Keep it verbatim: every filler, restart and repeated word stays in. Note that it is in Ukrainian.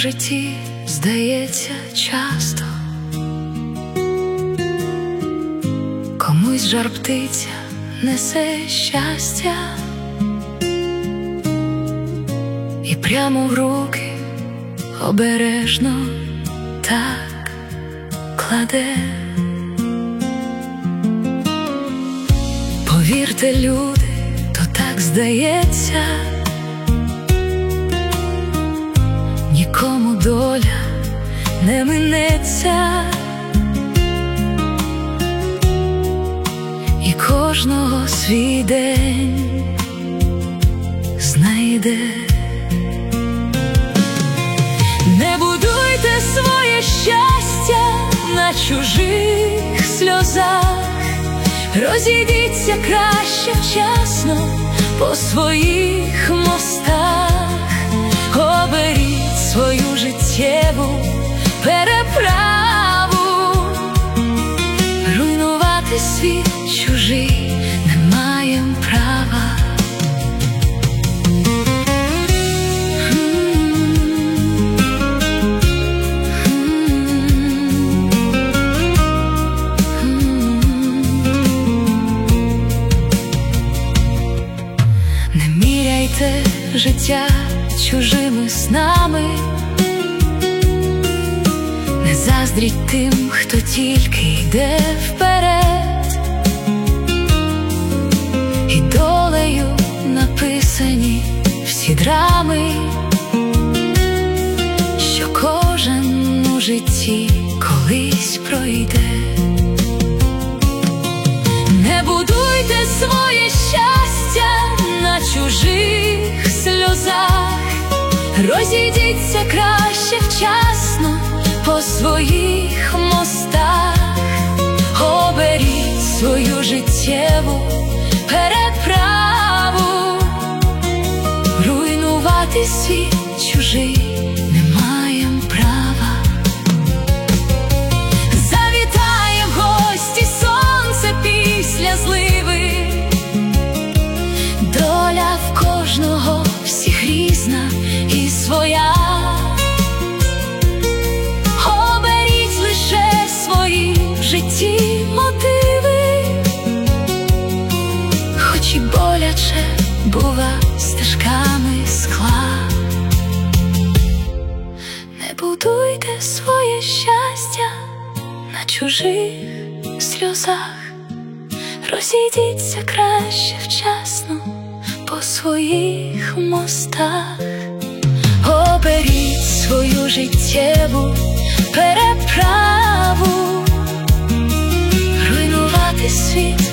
житті здається часто, комусь жар птиця несе щастя і прямо в руки обережно так кладе. Повірте, люди, то так здається, нікому доля не минеться, і кожного свій день знайде. Не будуйте своє щастя на чужих сльозах, розійдіться краще вчасно по своїх мостах, оберіть свою життєву переправу. Руйнувати світ чужий не маєм права. Життя чужими снами, не заздріть тим, хто тільки йде вперед, і долею написані всі драми, що кожен у житті колись пройде. Не будуйте своє щастя на чужих сльозах, розійдіться краще вчасно по своїх мостах, оберіть свою життєву переправу. Руйнувати світ чужий не маєм права. Завітає в гості сонце після зливи, доля в кожного всіх різна і своя. Оберіть лише свої в житті мотиви, хоч і боляче бува стежками скла. Не будуйте своє щастя на чужих сльозах, розійдіться краще вчасно по своїх мостах, оберіть свою життєву переправу. Руйнувати світ